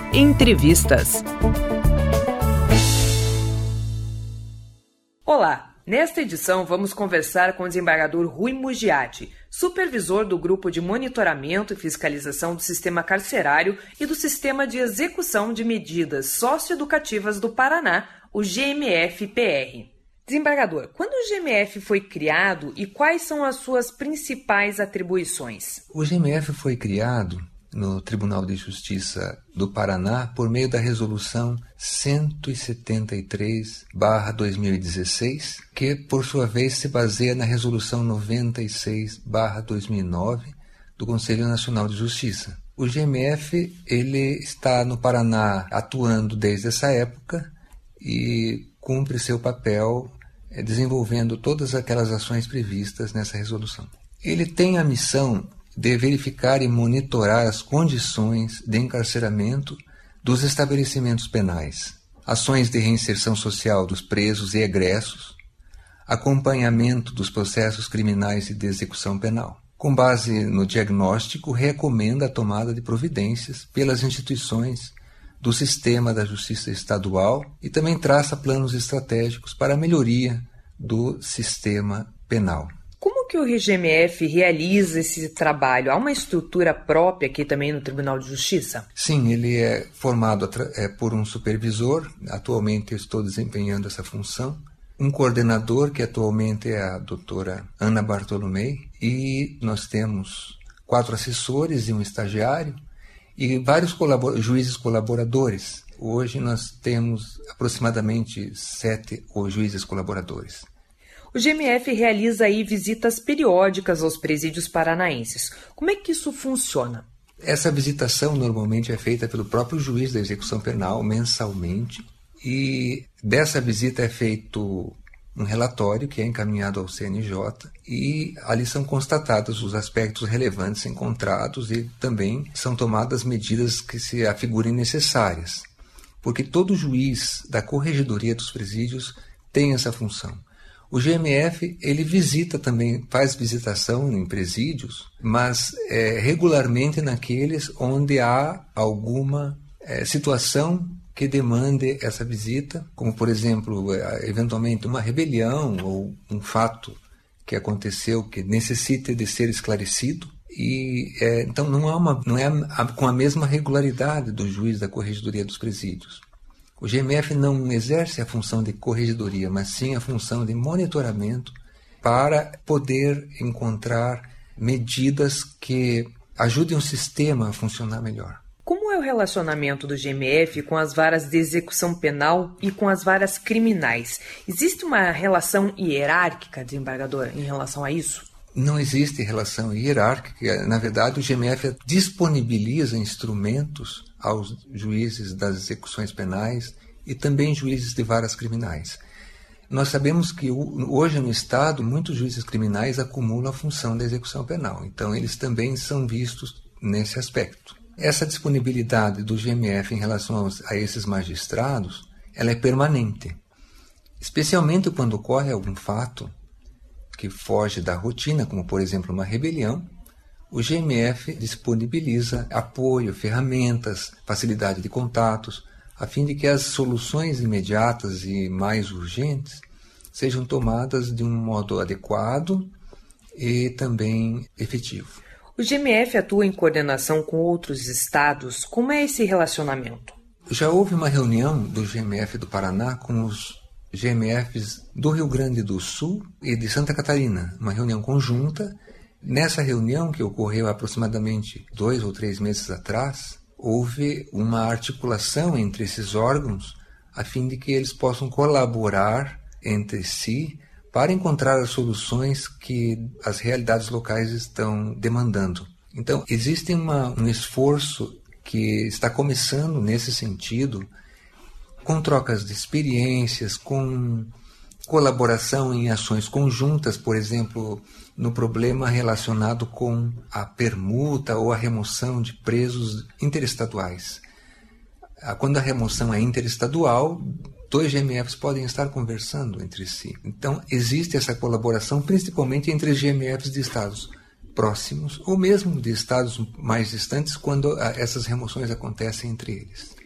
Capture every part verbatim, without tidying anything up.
Entrevistas. Olá, nesta edição vamos conversar com o desembargador Rui Mugiati, supervisor do Grupo de Monitoramento e Fiscalização do Sistema Carcerário e do Sistema de Execução de Medidas Socioeducativas do Paraná, o G M F P R. Desembargador, quando o G M F foi criado e quais são as suas principais atribuições? O G M F foi criado no Tribunal de Justiça do Paraná por meio da Resolução cento e setenta e três barra dois mil e dezesseis, que por sua vez se baseia na Resolução noventa e seis barra dois mil e nove do Conselho Nacional de Justiça. O G M F ele está no Paraná atuando desde essa época e cumpre seu papel eh, desenvolvendo todas aquelas ações previstas nessa resolução. Ele tem a missão de verificar e monitorar as condições de encarceramento dos estabelecimentos penais, ações de reinserção social dos presos e egressos, acompanhamento dos processos criminais e de execução penal. Com base no diagnóstico, recomenda a tomada de providências pelas instituições do sistema da justiça estadual e também traça planos estratégicos para a melhoria do sistema penal. Como que o G M F realiza esse trabalho? Há uma estrutura própria aqui também no Tribunal de Justiça? Sim, ele é formado é, por um supervisor, atualmente eu estou desempenhando essa função, um coordenador, que atualmente é a doutora Ana Bartolomei, e nós temos quatro assessores e um estagiário, e vários colabor- juízes colaboradores. Hoje nós temos aproximadamente sete juízes colaboradores. O G M F realiza aí visitas periódicas aos presídios paranaenses. Como é que isso funciona? Essa visitação normalmente é feita pelo próprio juiz da execução penal mensalmente, e dessa visita é feito um relatório que é encaminhado ao C N J e ali são constatados os aspectos relevantes encontrados e também são tomadas medidas que se afigurem necessárias, porque todo juiz da corregedoria dos presídios tem essa função. O G M F ele visita também, faz visitação em presídios, mas é, regularmente naqueles onde há alguma é, situação que demande essa visita, como por exemplo, eventualmente uma rebelião ou um fato que aconteceu que necessite de ser esclarecido. E é, então não, há uma, não é a, com a mesma regularidade do juiz da corregedoria dos presídios. O G M F não exerce a função de corregedoria, mas sim a função de monitoramento para poder encontrar medidas que ajudem o sistema a funcionar melhor. Como é o relacionamento do G M F com as varas de execução penal e com as varas criminais? Existe uma relação hierárquica, desembargador, em relação a isso? Não existe relação hierárquica. Na verdade, o G M F disponibiliza instrumentos aos juízes das execuções penais e também juízes de varas criminais. Nós sabemos que hoje no Estado, muitos juízes criminais acumulam a função da execução penal. Então, eles também são vistos nesse aspecto. Essa disponibilidade do G M F em relação aos, a esses magistrados, ela é permanente. Especialmente quando ocorre algum fato que foge da rotina, como por exemplo uma rebelião, o G M F disponibiliza apoio, ferramentas, facilidade de contatos, a fim de que as soluções imediatas e mais urgentes sejam tomadas de um modo adequado e também efetivo. O G M F atua em coordenação com outros estados. Como é esse relacionamento? Já houve uma reunião do G M F do Paraná com os G M Fs do Rio Grande do Sul e de Santa Catarina, uma reunião conjunta. Nessa reunião, que ocorreu aproximadamente dois ou três meses atrás, houve uma articulação entre esses órgãos a fim de que eles possam colaborar entre si para encontrar as soluções que as realidades locais estão demandando. Então, existe uma, um esforço que está começando nesse sentido, com trocas de experiências, com colaboração em ações conjuntas, por exemplo, no problema relacionado com a permuta ou a remoção de presos interestaduais. Quando a remoção é interestadual, dois G M Fs podem estar conversando entre si. Então, existe essa colaboração principalmente entre G M Fs de estados próximos ou mesmo de estados mais distantes quando essas remoções acontecem entre eles.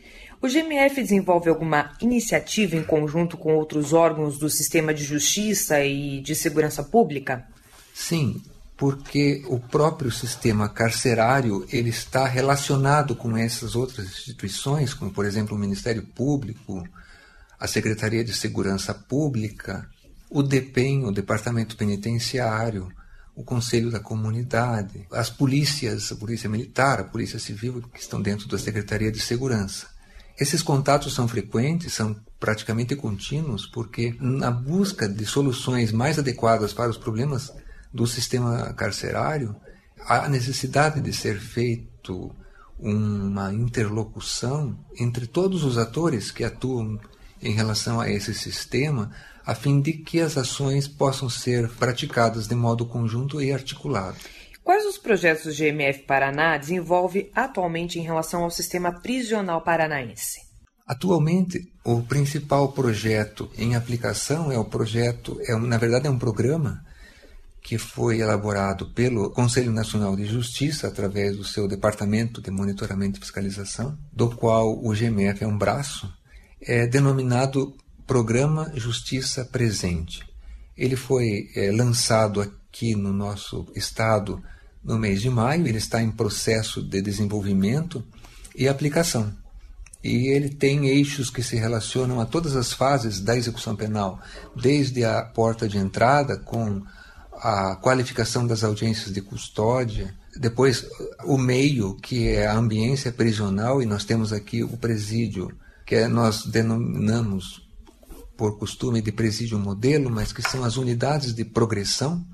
O G M F desenvolve alguma iniciativa em conjunto com outros órgãos do sistema de justiça e de segurança pública? Sim, porque o próprio sistema carcerário ele está relacionado com essas outras instituições, como, por exemplo, o Ministério Público, a Secretaria de Segurança Pública, o DEPEN, o Departamento Penitenciário, o Conselho da Comunidade, as polícias, a Polícia Militar, a Polícia Civil, que estão dentro da Secretaria de Segurança. Esses contatos são frequentes, são praticamente contínuos, porque na busca de soluções mais adequadas para os problemas do sistema carcerário, há necessidade de ser feito uma interlocução entre todos os atores que atuam em relação a esse sistema, a fim de que as ações possam ser praticadas de modo conjunto e articulado. Quais os projetos do G M F Paraná desenvolve atualmente em relação ao sistema prisional paranaense? Atualmente, o principal projeto em aplicação é o projeto, é, na verdade é um programa que foi elaborado pelo Conselho Nacional de Justiça através do seu Departamento de Monitoramento e Fiscalização, do qual o G M F é um braço, é denominado Programa Justiça Presente. Ele foi é, lançado aqui no nosso estado no mês de maio, ele está em processo de desenvolvimento e aplicação. E ele tem eixos que se relacionam a todas as fases da execução penal, desde a porta de entrada, com a qualificação das audiências de custódia, depois o meio, que é a ambiência prisional, e nós temos aqui o presídio, que é, nós denominamos por costume de presídio modelo, mas que são as unidades de progressão,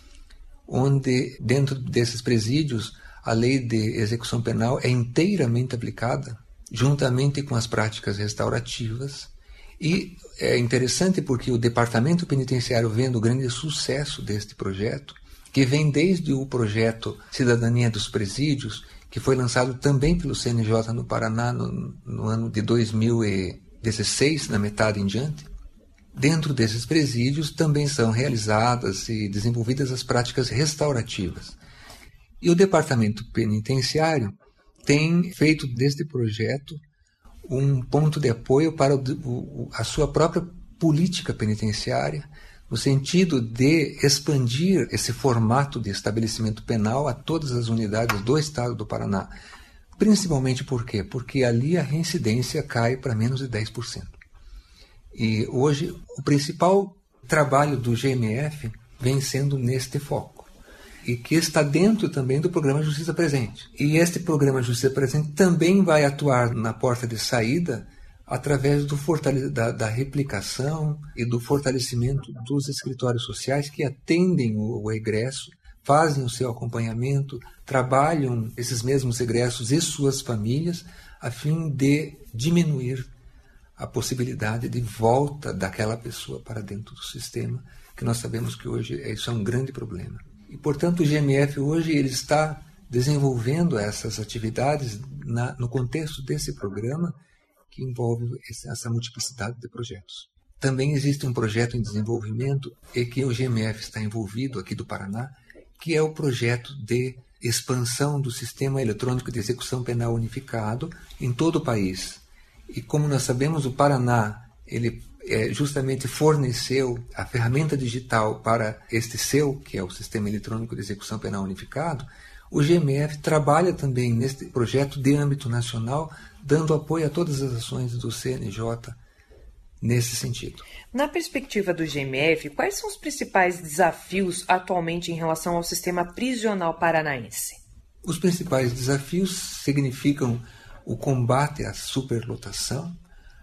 onde dentro desses presídios a lei de execução penal é inteiramente aplicada, juntamente com as práticas restaurativas. E é interessante porque o Departamento Penitenciário, vendo o grande sucesso deste projeto, que vem desde o projeto Cidadania dos Presídios, que foi lançado também pelo C N J no Paraná no, no ano de dois mil e dezesseis, na metade em diante. Dentro desses presídios também são realizadas e desenvolvidas as práticas restaurativas. E o Departamento Penitenciário tem feito deste projeto um ponto de apoio para o, o, a sua própria política penitenciária, no sentido de expandir esse formato de estabelecimento penal a todas as unidades do estado do Paraná. Principalmente por quê? Porque ali a reincidência cai para menos de dez por cento. E hoje o principal trabalho do G M F vem sendo neste foco, e que está dentro também do programa Justiça Presente. E este programa Justiça Presente também vai atuar na porta de saída através do fortale- da, da replicação e do fortalecimento dos escritórios sociais que atendem o, o egresso, fazem o seu acompanhamento, trabalham esses mesmos egressos e suas famílias a fim de diminuir a possibilidade de volta daquela pessoa para dentro do sistema, que nós sabemos que hoje isso é um grande problema. E, portanto, o G M F hoje ele está desenvolvendo essas atividades na, no contexto desse programa que envolve essa multiplicidade de projetos. Também existe um projeto em desenvolvimento e que o G M F está envolvido aqui do Paraná, que é o projeto de expansão do Sistema Eletrônico de Execução Penal Unificado em todo o país. E como nós sabemos, o Paraná ele é, justamente forneceu a ferramenta digital para este seu, que é o Sistema Eletrônico de Execução Penal Unificado. O G M F trabalha também neste projeto de âmbito nacional, dando apoio a todas as ações do C N J nesse sentido. Na perspectiva do G M F, quais são os principais desafios atualmente em relação ao sistema prisional paranaense? Os principais desafios significam o combate à superlotação,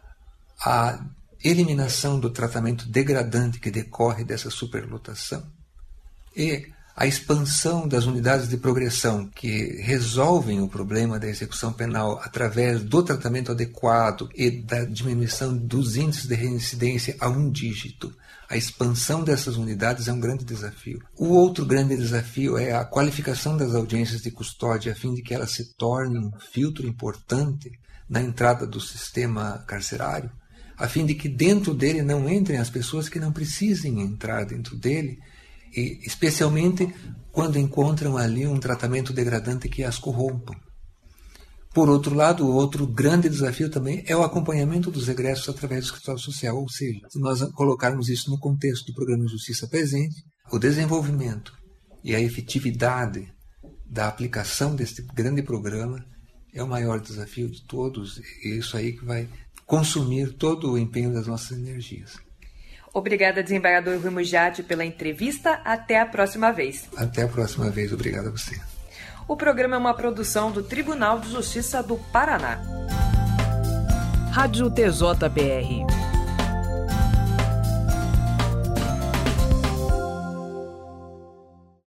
a eliminação do tratamento degradante que decorre dessa superlotação e a expansão das unidades de progressão que resolvem o problema da execução penal através do tratamento adequado e da diminuição dos índices de reincidência a um dígito. A expansão dessas unidades é um grande desafio. O outro grande desafio é a qualificação das audiências de custódia a fim de que elas se tornem um filtro importante na entrada do sistema carcerário, a fim de que dentro dele não entrem as pessoas que não precisem entrar dentro dele, e especialmente quando encontram ali um tratamento degradante que as corrompa. Por outro lado, o outro grande desafio também é o acompanhamento dos egressos através do escritório social, ou seja, se nós colocarmos isso no contexto do programa Justiça Presente, o desenvolvimento e a efetividade da aplicação deste grande programa é o maior desafio de todos, e isso aí que vai consumir todo o empenho das nossas energias. Obrigada, desembargador Rui Mugiati, pela entrevista. Até a próxima vez. Até a próxima vez. Obrigado a você. O programa é uma produção do Tribunal de Justiça do Paraná. Rádio T J B R.